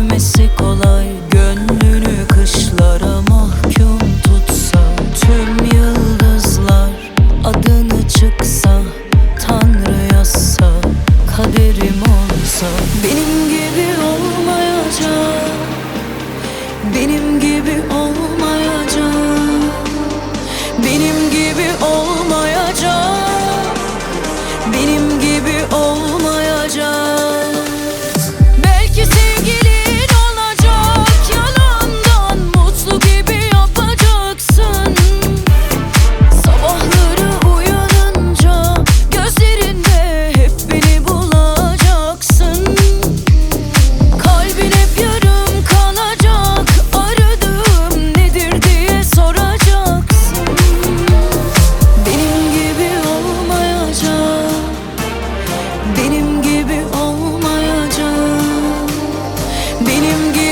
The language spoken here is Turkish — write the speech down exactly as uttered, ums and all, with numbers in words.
Sevmesi kolay, gönlünü kışlara mahkum tutsa, tüm yıldızlar adını çıksa, Tanrı yazsa, kaderim olsa, benim gibi olmayacak, benim gibi olmayacak, benim gibi olmayacak, benim gibi olmayacak. Belki sevgilin olacak, yalandan mutlu gibi yapacaksın. Sabahları uyanınca gözlerinde hep beni bulacaksın. Kalbin hep yarım kalacak, aradığım nedir diye soracaksın. Benim gibi olmayacak, benim gibi olmayacak, benim gibi